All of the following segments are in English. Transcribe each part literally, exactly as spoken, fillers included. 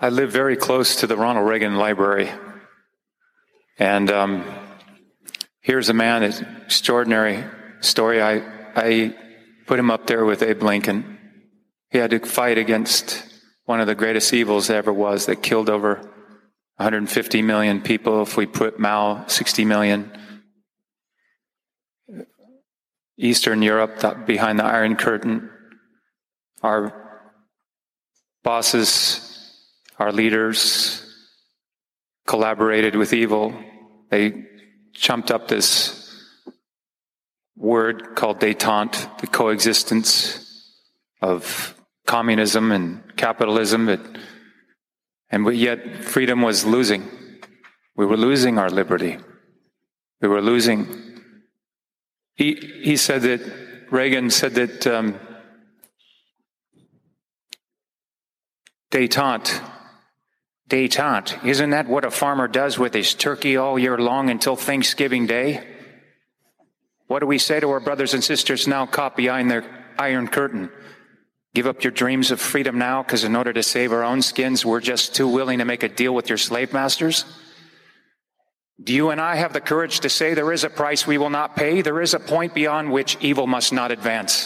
I live very close to the Ronald Reagan Library. And um, here's a man, an extraordinary story. I, I put him up there with Abe Lincoln. He had to fight against one of the greatest evils there ever was that killed over one hundred fifty million people. If we put Mao, sixty million. Eastern Europe, behind the Iron Curtain. Our bosses, our leaders collaborated with evil. They chumped up this word called détente, the coexistence of communism and capitalism. It, and yet freedom was losing. We were losing our liberty. We were losing. He, he said that, Reagan said that um, détente, détente, isn't that what a farmer does with his turkey all year long until Thanksgiving Day? What do we say to our brothers and sisters now caught behind their Iron Curtain? Give up your dreams of freedom now, because in order to save our own skins, we're just too willing to make a deal with your slave masters? Do you and I have the courage to say there is a price we will not pay? There is a point beyond which evil must not advance.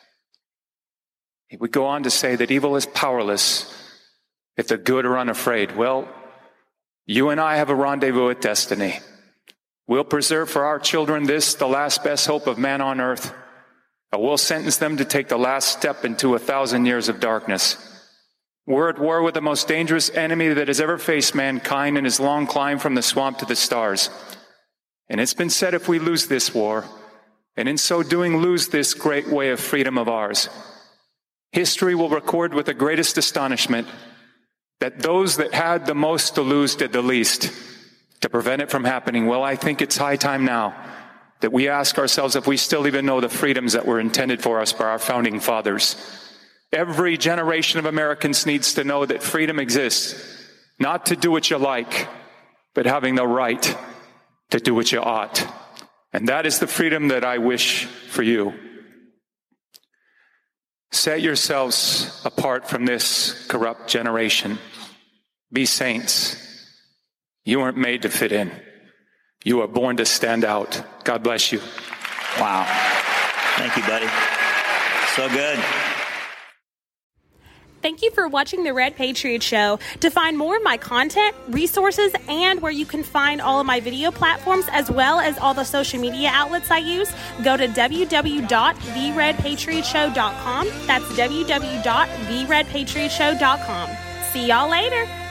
He would go on to say that evil is powerless if the good are unafraid. Well, you and I have a rendezvous with destiny. We'll preserve for our children this, the last best hope of man on earth. Or we'll sentence them to take the last step into a thousand years of darkness. We're at war with the most dangerous enemy that has ever faced mankind in his long climb from the swamp to the stars. And it's been said if we lose this war, and in so doing lose this great way of freedom of ours, history will record with the greatest astonishment that those that had the most to lose did the least to prevent it from happening. Well, I think it's high time now that we ask ourselves if we still even know the freedoms that were intended for us by our founding fathers. Every generation of Americans needs to know that freedom exists, not to do what you like, but having the right to do what you ought. And that is the freedom that I wish for you. Set yourselves apart from this corrupt generation. Be saints. You weren't made to fit in. You are born to stand out. God bless you. Wow. Thank you, buddy. So good. Thank you for watching The Red Patriot Show. To find more of my content, resources, and where you can find all of my video platforms, as well as all the social media outlets I use, go to w w w dot the red patriot show dot com. That's w w w dot the red patriot show dot com. See y'all later.